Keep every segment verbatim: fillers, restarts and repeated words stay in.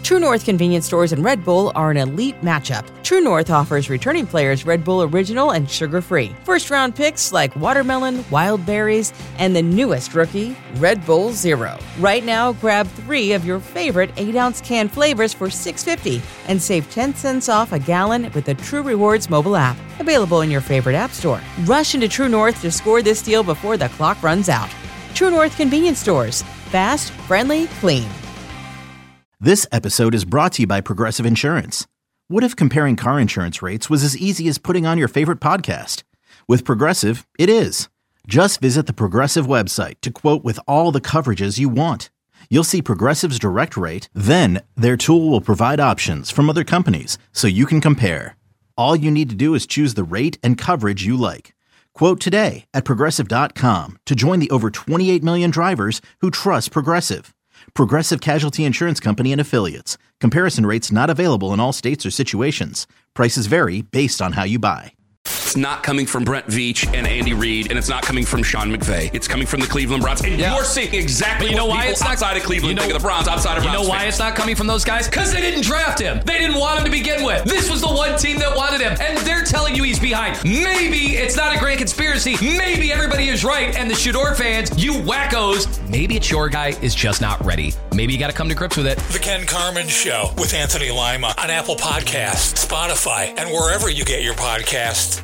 True North convenience stores and Red Bull are an elite matchup. True North offers returning players Red Bull Original and sugar-free. First-round picks like watermelon, wild berries, and the newest rookie, Red Bull Zero. Right now, grab three of your favorite eight-ounce can flavors for six dollars and fifty cents and save ten cents off a gallon with the True Rewards mobile app. Available in your favorite app store. Rush into True North to score this deal before the clock runs out. True North convenience stores. Fast, friendly, clean. This episode is brought to you by Progressive Insurance. What if comparing car insurance rates was as easy as putting on your favorite podcast? With Progressive, it is. Just visit the Progressive website to quote with all the coverages you want. You'll see Progressive's direct rate, then their tool will provide options from other companies so you can compare. All you need to do is choose the rate and coverage you like. Quote today at Progressive dot com to join the over twenty-eight million drivers who trust Progressive. Progressive Casualty Insurance Company and Affiliates. Comparison rates not available in all states or situations. Prices vary based on how you buy. It's not coming from Brent Veach and Andy Reid, and it's not coming from Sean McVay. It's coming from the Cleveland Browns. And yeah. you're seeing exactly you know what why people it's outside not, of Cleveland you know, think of the Browns, outside of You Browns know why fans. It's not coming from those guys? Because they didn't draft him. They didn't want him to begin with. This was the one team that wanted him, and they're telling you he's behind. Maybe it's not a grand conspiracy. Maybe everybody is right, and the Shador fans, you wackos, maybe it's your guy is just not ready. Maybe you got to come to grips with it. The Ken Carman Show with Anthony Lima on Apple Podcasts, Spotify, and wherever you get your podcasts.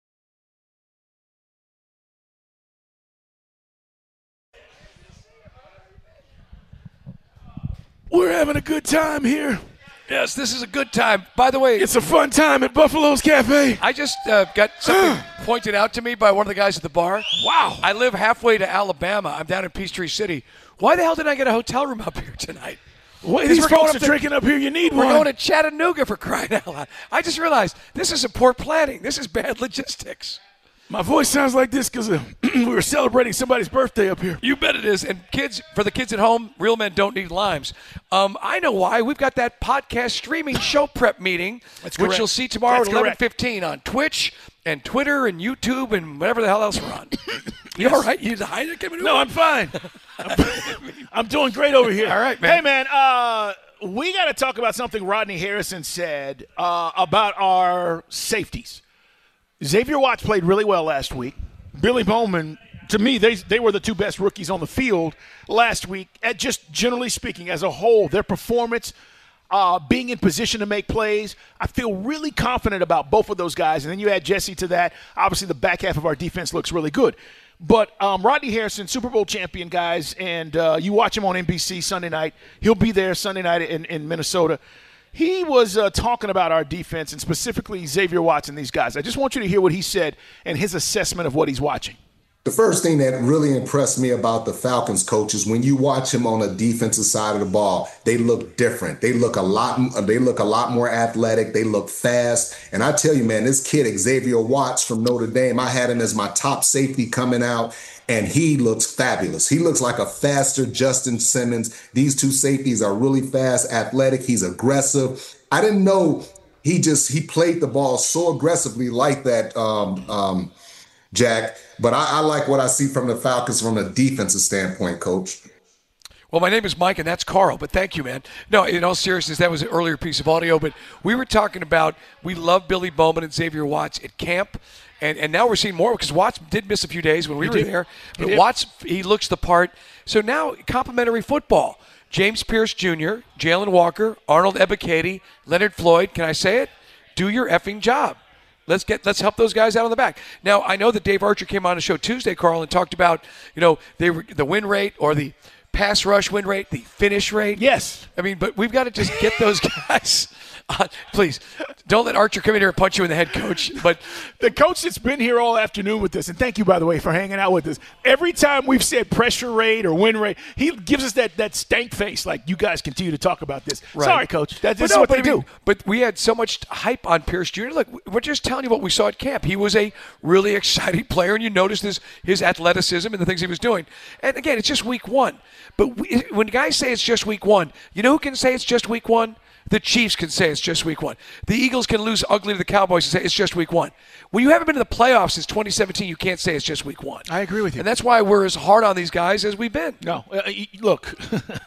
We're having a good time here. Yes, this is a good time. By the way, it's a fun time at Buffalo's Cafe. I just uh, got something pointed out to me by one of the guys at the bar. Wow. I live halfway to Alabama. I'm down in Peachtree City. Why the hell did I get a hotel room up here tonight? Well, these folks are to, drinking up here. You need we're one. We're going to Chattanooga for crying out loud. I just realized this is poor planning. This is bad logistics. My voice sounds like this because uh, we were celebrating somebody's birthday up here. You bet it is. And kids, for the kids at home, real men don't need limes. Um, I know why. We've got that podcast streaming show prep meeting, That's which correct. you'll see tomorrow That's at eleven fifteen on Twitch and Twitter and YouTube and whatever the hell else we're on. You yes. all right? You the Heineken? No, I'm fine. I'm, I'm doing great over here. All right, man. Hey, man, uh, we got to talk about something Rodney Harrison said uh, about our safeties. Xavier Watts played really well last week. Billy Bowman, to me, they they were the two best rookies on the field last week. At just generally speaking, as a whole, their performance, uh, being in position to make plays, I feel really confident about both of those guys. And then you add Jesse to that. Obviously, the back half of our defense looks really good. But um, Rodney Harrison, Super Bowl champion, guys, and uh, you watch him on N B C Sunday night. He'll be there Sunday night in, in Minnesota. He was uh, talking about our defense and specifically Xavier Watts and these guys. I just want you to hear what he said and his assessment of what he's watching. The first thing that really impressed me about the Falcons coach is when you watch him on the defensive side of the ball, they look different. They look a lot, they look a lot more athletic. They look fast. And I tell you, man, this kid, Xavier Watts from Notre Dame, I had him as my top safety coming out. And he looks fabulous. He looks like a faster Justin Simmons. These two safeties are really fast, athletic. He's aggressive. I didn't know he just, he played the ball so aggressively like that, um, um, Jack. But I, I like what I see from the Falcons from a defensive standpoint, Coach. Well, my name is Mike, and that's Carl, but thank you, man. No, in all seriousness, that was an earlier piece of audio, but we were talking about we love Billy Bowman and Xavier Watts at camp. And and now we're seeing more because Watts did miss a few days when we he were did. there. But he Watts, he looks the part. So now complimentary football. James Pierce Junior, Jalen Walker, Arnold Ebiketie, Leonard Floyd. Can I say it? Do your effing job. Let's get let's help those guys out on the back. Now I know that Dave Archer came on the show Tuesday, Carl, and talked about you know they were, the win rate or the pass rush win rate, the finish rate. Yes. I mean, but we've got to just get those guys. Uh, please, don't let Archer come in here and punch you in the head, Coach. But the coach that's been here all afternoon with us, and thank you, by the way, for hanging out with us. Every time we've said pressure rate or win rate, he gives us that, that stank face like, you guys continue to talk about this. Right. Sorry, Coach. That's but no, what they I mean, do. But we had so much hype on Pierce Junior Look, we're just telling you what we saw at camp. He was a really exciting player, and you noticed his, his athleticism and the things he was doing. And, again, it's just week one. But we, when guys say it's just week one, you know who can say it's just week one? The Chiefs can say it's just week one. The Eagles can lose ugly to the Cowboys and say it's just week one. When you haven't been to the playoffs since twenty seventeen, you can't say it's just week one. I agree with you. And that's why we're as hard on these guys as we've been. No, uh, look,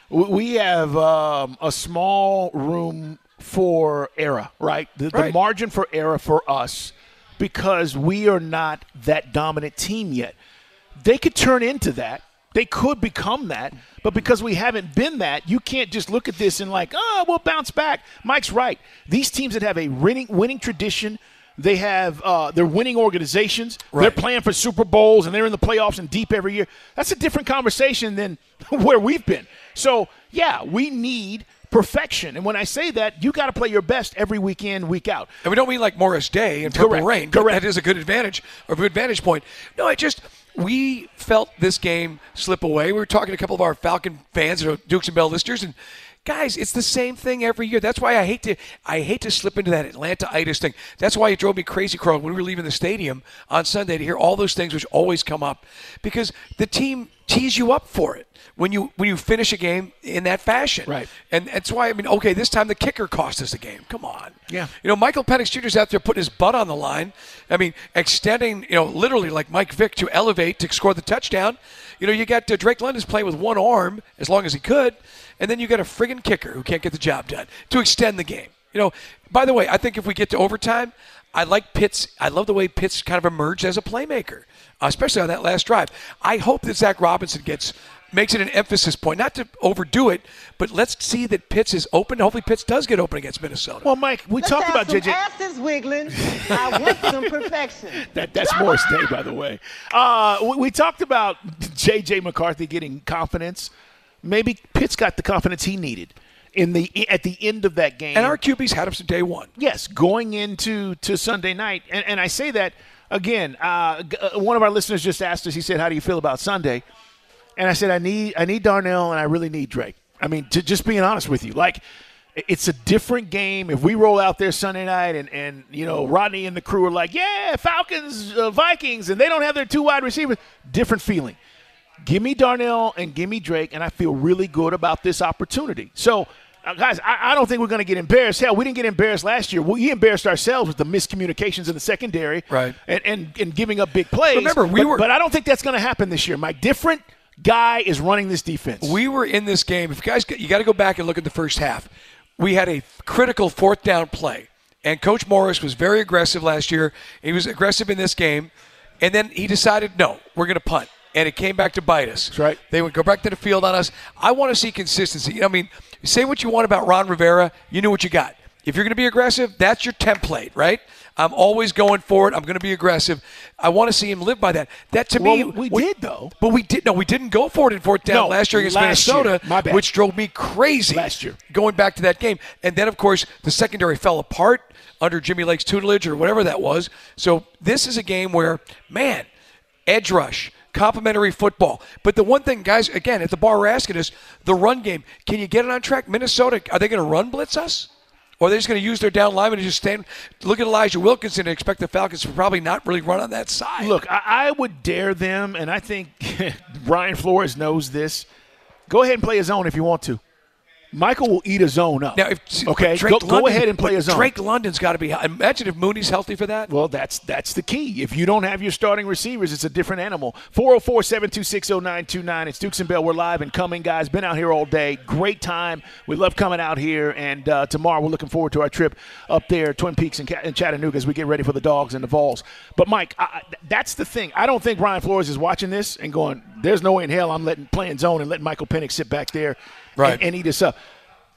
we have um, a small room for error, right? The, right? the margin for error for us, because we are not that dominant team yet. They could turn into that. They could become that. But because we haven't been that, you can't just look at this and like, oh, we'll bounce back. Mike's right. These teams that have a winning, winning tradition, they have uh, they're winning organizations. Right. They're playing for Super Bowls, and they're in the playoffs and deep every year. That's a different conversation than where we've been. So, yeah, we need perfection. And when I say that, you got to play your best every week in, week out. And we don't mean like Morris Day and Purple Correct. Rain. Correct. That is a good advantage or a good vantage point. No, I just we felt this game slip away. We were talking to a couple of our Falcon fans, or Dukes and Bell listeners, and guys, it's the same thing every year. That's why I hate to I hate to slip into that Atlanta-itis thing. That's why it drove me crazy, Carl, when we were leaving the stadium on Sunday to hear all those things which always come up, because the team tees you up for it when you when you finish a game in that fashion. Right. And that's why, I mean, okay, this time the kicker cost us the game. Come on. Yeah. You know, Michael Penix Junior's out there putting his butt on the line. I mean, extending, you know, literally like Mike Vick to elevate to score the touchdown. You know, you got uh, Drake London's playing with one arm as long as he could, and then you got a friggin' kicker who can't get the job done to extend the game. You know, by the way, I think if we get to overtime, I like Pitts. I love the way Pitts kind of emerged as a playmaker, uh, especially on that last drive. I hope that Zach Robinson gets makes it an emphasis point, not to overdo it, but let's see that Pitts is open. Hopefully Pitts does get open against Minnesota. Well, Mike, we Let's talked have about some J J. asses wiggling. I want some perfection. That, that's Morris Day, by the way. Uh, we, we talked about J J. McCarthy getting confidence. Maybe Pitts got the confidence he needed in the at the end of that game. And our Q B's had him since day one. Yes, going into to Sunday night. And, and I say that, again, uh, one of our listeners just asked us, he said, how do you feel about Sunday? And I said, I need I need Darnell and I really need Drake. I mean, to, just being honest with you, like, it's a different game. If we roll out there Sunday night and, and you know, Rodney and the crew are like, yeah, Falcons, uh, Vikings, and they don't have their two wide receivers, different feeling. Give me Darnell and give me Drake, and I feel really good about this opportunity. So, uh, guys, I, I don't think we're going to get embarrassed. Hell, we didn't get embarrassed last year. We embarrassed ourselves with the miscommunications in the secondary, right, and, and, and giving up big plays. Remember, we but, were – But I don't think that's going to happen this year. My different – guy is running this defense. We were in this game. If you guys, you got to go back and look at the first half. We had a critical fourth down play, and Coach Morris was very aggressive last year. He was aggressive in this game, and then he decided, no, we're going to punt, and it came back to bite us. That's right. They would go back to the field on us. I want to see consistency. You know, I mean, say what you want about Ron Rivera. You knew what you got. If you're going to be aggressive, that's your template, right? I'm always going for it. I'm going to be aggressive. I want to see him live by that. That to well, me, we, we did though. But we did no, we didn't go for it in fourth down no, last year against last Minnesota, year. My bad. which drove me crazy last year. Going back to that game, and then of course the secondary fell apart under Jimmy Lake's tutelage or whatever that was. So this is a game where, man, edge rush. Complimentary football. But the one thing, guys, again, at the bar we're asking is the run game. Can you get it on track? Minnesota, are they going to run blitz us? Or are they just going to use their down lineman and just stand, look at Elijah Wilkinson and expect the Falcons to probably not really run on that side? Look, I, I would dare them, and I think Brian Flores knows this. Go ahead and play his own if you want to. Michael will eat a zone up. Now, if, okay, Drake go, London, go ahead and play a zone. Drake London's got to be – imagine if Mooney's healthy for that. Well, that's that's the key. If you don't have your starting receivers, it's a different animal. four oh four, seven two six, oh nine two nine. It's Dukes and Bell. We're live and coming, guys. Been out here all day. Great time. We love coming out here. And uh, tomorrow we're looking forward to our trip up there, Twin Peaks and, and Chattanooga, as we get ready for the Dogs and the Vols. But, Mike, I, that's the thing. I don't think Brian Flores is watching this and going, there's no way in hell I'm letting playing zone and letting Michael Penix sit back there right. and, and eat us up.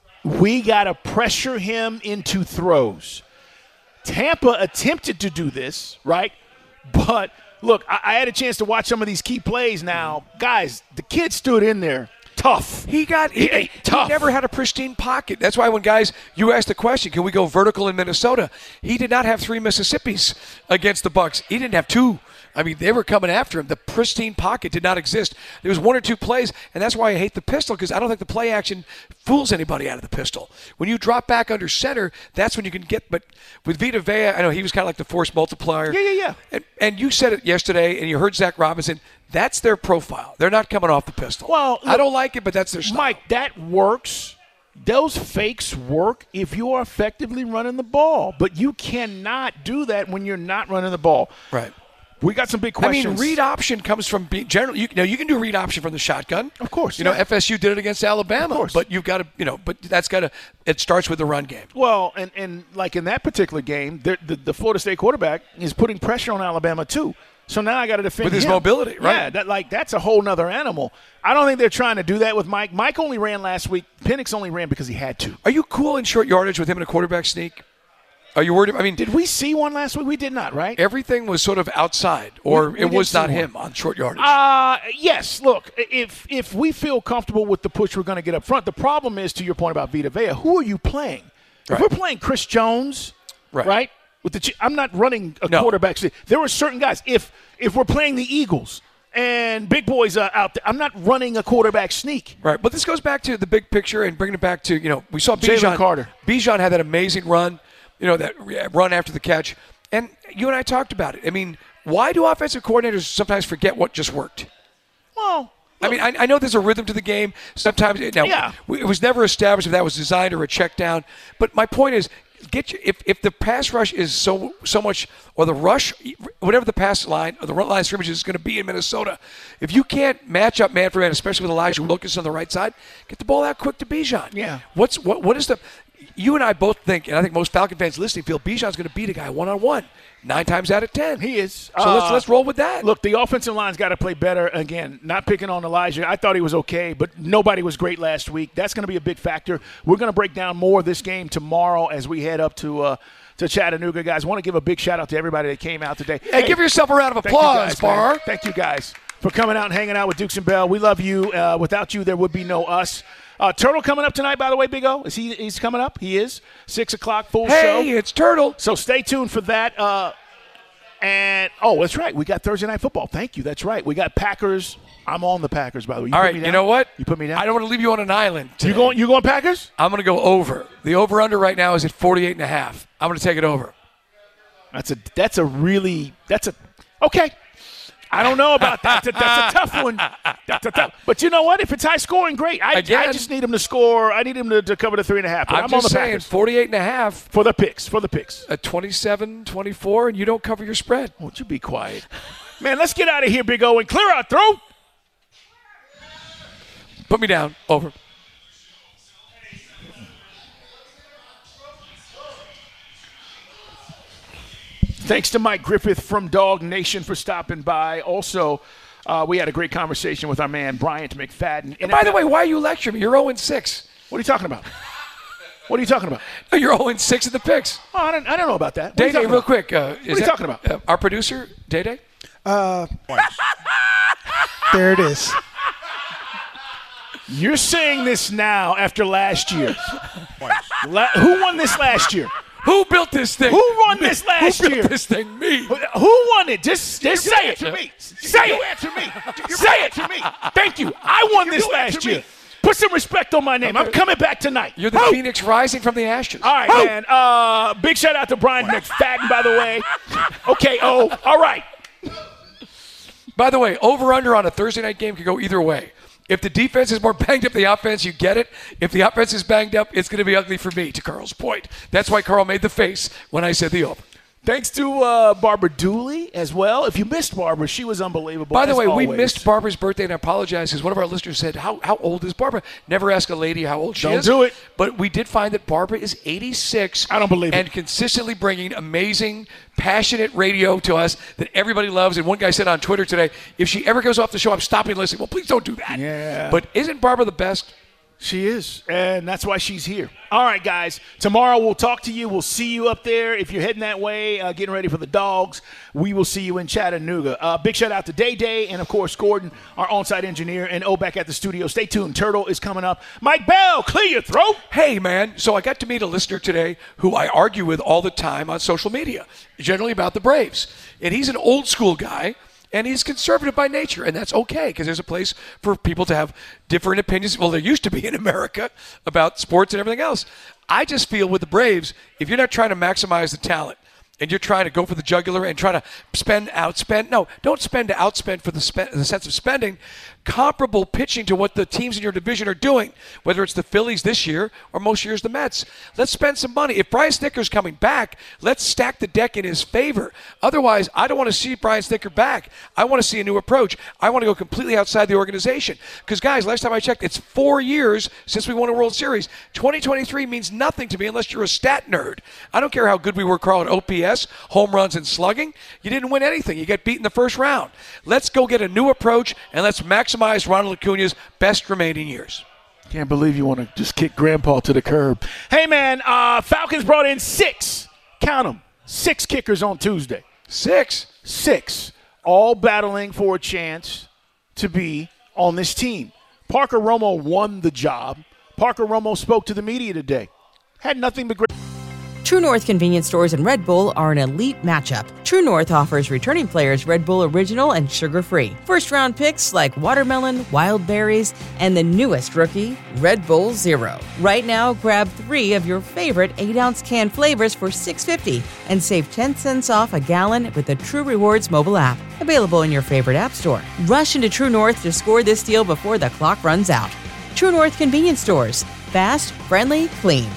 We got to pressure him into throws. Tampa attempted to do this, right? But, look, I, I had a chance to watch some of these key plays now. Guys, the kid stood in there tough. He got he, he, tough. He never had a pristine pocket. That's why when guys, you asked the question, can we go vertical in Minnesota? He did not have three Mississippis against the Bucs. He didn't have two. I mean, they were coming after him. The pristine pocket did not exist. There was one or two plays, and that's why I hate the pistol, because I don't think the play action fools anybody out of the pistol. When you drop back under center, that's when you can get. But with Vita Vea, I know he was kind of like the force multiplier. Yeah, yeah, yeah. And, and you said it yesterday, and you heard Zach Robinson. That's their profile. They're not coming off the pistol. Well, look, I don't like it, but that's their style. Mike, that works. Those fakes work if you are effectively running the ball. But you cannot do that when you're not running the ball. Right. We got some big questions. I mean, read option comes from being generally. You, you know, you can do read option from the shotgun. Of course. You yeah. know, F S U did it against Alabama. Of course. But you've got to, you know, but that's got to. It starts with the run game. Well, and, and like in that particular game, the, the, the Florida State quarterback is putting pressure on Alabama too. So now I got to defend with his him. mobility, right? Yeah, that, like that's a whole nother animal. I don't think they're trying to do that with Mike. Mike only ran last week. Penix only ran because he had to. Are you cool in short yardage with him in a quarterback sneak? Are you worried? I mean, did we see one last week? We did not, right? Everything was sort of outside, or we, we it was not one. him on short yardage. Uh, yes. Look, if if we feel comfortable with the push we're going to get up front, the problem is, to your point about Vita Vea, who are you playing? Right. If we're playing Chris Jones, right? right with the, I'm not running a no. quarterback. There were certain guys. If if we're playing the Eagles and big boys are out there, I'm not running a quarterback sneak. Right. But this goes back to the big picture and bringing it back to, you know, we saw Bijan Carter. Bijan had that amazing run. You know, that run after the catch. And you and I talked about it. I mean, why do offensive coordinators sometimes forget what just worked? Well, I mean, I, I know there's a rhythm to the game. Sometimes, now, yeah. it was never established if that was designed or a check down. But my point is, get you, if, if the pass rush is so so much, or the rush, whatever the pass line or the run line scrimmage is going to be in Minnesota, if you can't match up man for man, especially with Elijah Wilkins on the right side, get the ball out quick to Bijan. Yeah. What's what? What is the? You and I both think, and I think most Falcon fans listening feel Bijan's going to beat a guy one on one nine times out of ten. He is. So uh, let's let's roll with that. Look, the offensive line's got to play better. Again, not picking on Elijah. I thought he was okay, but nobody was great last week. That's going to be a big factor. We're going to break down more of this game tomorrow as we head up to uh, to Chattanooga, guys. I want to give a big shout out to everybody that came out today. Hey, hey give yourself a round of applause, thank Bar. Guys, thank you guys for coming out and hanging out with Dukes and Bell. We love you. Uh, without you, there would be no us. Uh, Turtle coming up tonight, by the way, Big O. Is he? He's coming up. He is. Six o'clock, full hey, show. Hey, it's Turtle. So stay tuned for that. Uh, and oh, that's right. We got Thursday Night Football. Thank you. That's right. We got Packers. I'm on the Packers, by the way. You All put right. me down? You know what? You put me down. I don't want to leave you on an island today. You going? You going Packers? I'm going to go over. The over under right now is at forty-eight and a half. I'm going to take it over. That's a. That's a really. That's a. Okay. I don't know about that. That's a, that's a tough one. That's a tough. But you know what? If it's high scoring, great. I, Again, I just need him to score. I need him to, to cover the three and a half. But I'm, I'm just on the saying, Packers. forty-eight and a half for the picks. For the picks. At twenty-seven twenty-four, and you don't cover your spread. Won't you be quiet, man? Let's get out of here, Big O, and clear our throat. Put me down. Over. Thanks to Mike Griffith from Dog Nation for stopping by. Also, uh, we had a great conversation with our man Bryant McFadden. And by the way, why are you lecturing me? You're oh and six. What are you talking about? What are you talking about? Oh, you're oh and six in the picks. Oh, I don't, I don't know about that. Day Day, real quick. Uh, what are you that, talking about? Uh, our producer, Day Day? Uh, there it is. You're saying this now after last year. La- who won this last year? Who built this thing? Who won this last Who built year? this thing? Me. Who won it? Just, just you say it to me. Say you it. answer me. You say it to me. Thank you. I won you this last year. Me. Put some respect on my name. I'm coming back tonight. You're the oh. Phoenix rising from the ashes. All right, oh. man. Uh, big shout out to Brian McFadden, by the way. Okay, oh, all right. By the way, over-under on a Thursday night game could go either way. If the defense is more banged up than the offense, you get it. If the offense is banged up, it's going to be ugly for me, to Carl's point. That's why Carl made the face when I said the over. Thanks to uh, Barbara Dooley as well. If you missed Barbara, she was unbelievable. By the way, always. we missed Barbara's birthday, and I apologize because one of our listeners said, how how old is Barbara? Never ask a lady how old she don't is. Don't do it. But we did find that Barbara is eighty-six. I don't believe and it. And consistently bringing amazing, passionate radio to us that everybody loves. And one guy said on Twitter today, if she ever goes off the show, I'm stopping listening. Well, please don't do that. Yeah. But isn't Barbara the best? She is, and that's why she's here. All right, guys. Tomorrow we'll talk to you. We'll see you up there. If you're heading that way, uh, getting ready for the Dogs, we will see you in Chattanooga. Uh, big shout out to Day Day and, of course, Gordon, our on-site engineer, and O back at the studio. Stay tuned. Turtle is coming up. Mike Bell, clear your throat. Hey, man. So I got to meet a listener today who I argue with all the time on social media, generally about the Braves. And he's an old-school guy. And he's conservative by nature, and that's okay because there's a place for people to have different opinions. Well, there used to be in America about sports and everything else. I just feel with the Braves, if you're not trying to maximize the talent and you're trying to go for the jugular and try to spend, outspend, no, don't spend to outspend for the, spend, the sense of spending. comparable pitching to what the teams in your division are doing, whether it's the Phillies this year or most years the Mets. Let's spend some money. If Brian Snitker's coming back, let's stack the deck in his favor. Otherwise, I don't want to see Brian Snitker back. I want to see a new approach. I want to go completely outside the organization. Because, guys, last time I checked, it's four years since we won a World Series. twenty twenty-three means nothing to me unless you're a stat nerd. I don't care how good we were, Carl, at O P S, home runs, and slugging. You didn't win anything. You get beat in the first round. Let's go get a new approach, and let's maximize Ronald Acuna's best remaining years. Can't believe you want to just kick Grandpa to the curb. Hey, man, uh, Falcons brought in six, count them, six kickers on Tuesday. Six? Six, all battling for a chance to be on this team. Parker Romo won the job. Parker Romo spoke to the media today. Had nothing but great. True North convenience stores and Red Bull are an elite matchup. True North offers returning players Red Bull Original and sugar-free. First-round picks like watermelon, wild berries, and the newest rookie, Red Bull Zero. Right now, grab three of your favorite eight-ounce can flavors for six dollars and fifty cents and save ten cents off a gallon with the True Rewards mobile app. Available in your favorite app store. Rush into True North to score this deal before the clock runs out. True North convenience stores. Fast, friendly, clean.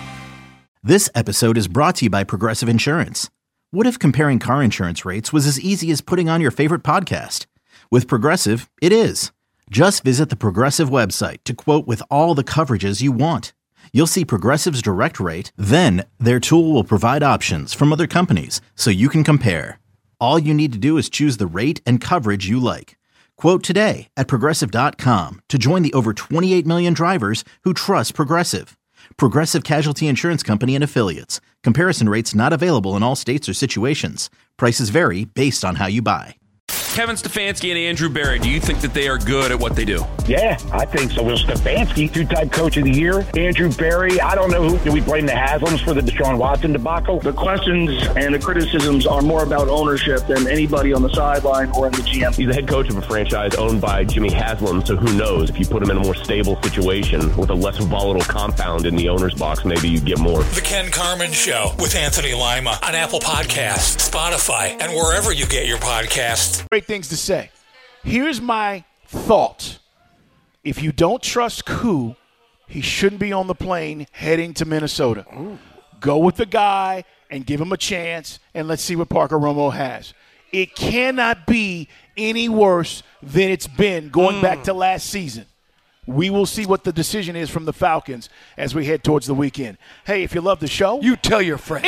This episode is brought to you by Progressive Insurance. What if comparing car insurance rates was as easy as putting on your favorite podcast? With Progressive, it is. Just visit the Progressive website to quote with all the coverages you want. You'll see Progressive's direct rate, then their tool will provide options from other companies so you can compare. All you need to do is choose the rate and coverage you like. Quote today at Progressive dot com to join the over twenty-eight million drivers who trust Progressive. Progressive Casualty Insurance Company and Affiliates. Comparison rates not available in all states or situations. Prices vary based on how you buy. Kevin Stefanski and Andrew Berry, do you think that they are good at what they do? Yeah, I think so. Well, Stefanski, two-time coach of the year. Andrew Berry, I don't know who. Do we blame the Haslams for the Deshaun Watson debacle? The questions and the criticisms are more about ownership than anybody on the sideline or in the G M. He's the head coach of a franchise owned by Jimmy Haslam, so who knows? If you put him in a more stable situation with a less volatile compound in the owner's box, maybe you get more. The Ken Carman Show with Anthony Lima on Apple Podcasts, Spotify, and wherever you get your podcasts. Great things to say. Here's my thought. If you don't trust Koo, he shouldn't be on the plane heading to Minnesota. Ooh. Go with the guy and give him a chance, and let's see what Parker Romo has. It cannot be any worse than it's been going mm. back to last season. We will see what the decision is from the Falcons as we head towards the weekend. Hey, if you love the show, you tell your friends.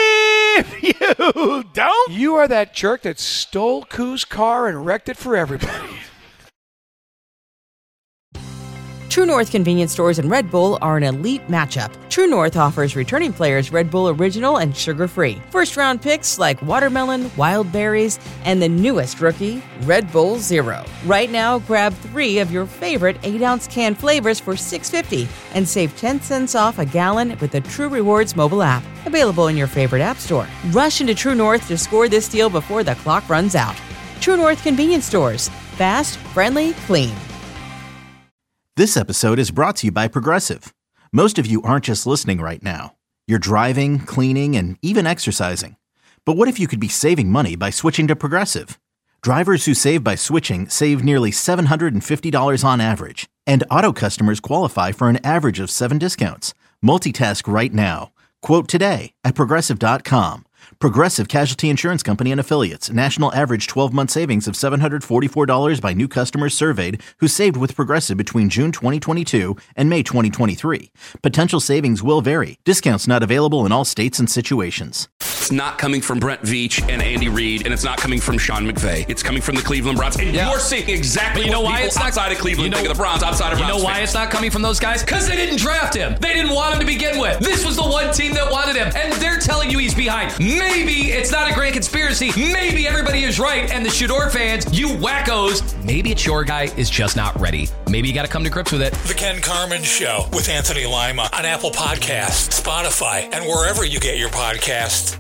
If you don't, you are that jerk that stole Koo's car and wrecked it for everybody. True North convenience stores and Red Bull are an elite matchup. True North offers returning players Red Bull Original and sugar-free. First-round picks like watermelon, wild berries, and the newest rookie, Red Bull Zero. Right now, grab three of your favorite eight-ounce can flavors for six dollars and fifty cents and save ten cents off a gallon with the True Rewards mobile app. Available in your favorite app store. Rush into True North to score this deal before the clock runs out. True North convenience stores. Fast, friendly, clean. This episode is brought to you by Progressive. Most of you aren't just listening right now. You're driving, cleaning, and even exercising. But what if you could be saving money by switching to Progressive? Drivers who save by switching save nearly seven hundred fifty dollars on average. And auto customers qualify for an average of seven discounts. Multitask right now. Quote today at Progressive dot com. Progressive Casualty Insurance Company and Affiliates. National average twelve-month savings of seven hundred forty-four dollars by new customers surveyed who saved with Progressive between June twenty twenty-two and May twenty twenty-three. Potential savings will vary. Discounts not available in all states and situations. It's not coming from Brent Veach and Andy Reid, and it's not coming from Sean McVay. It's coming from the Cleveland Browns. And yeah. you're seeing exactly you know what why people it's not, outside of Cleveland you know, think of the Browns, outside of You Browns know why fans. it's not coming from those guys? Because they didn't draft him. They didn't want him to begin with. This was the one team that wanted him, and they're telling you he's behind. Maybe it's not a grand conspiracy. Maybe everybody is right, and the Shador fans, you wackos, maybe it's your guy is just not ready. Maybe you got to come to grips with it. The Ken Carman Show with Anthony Lima on Apple Podcasts, Spotify, and wherever you get your podcasts.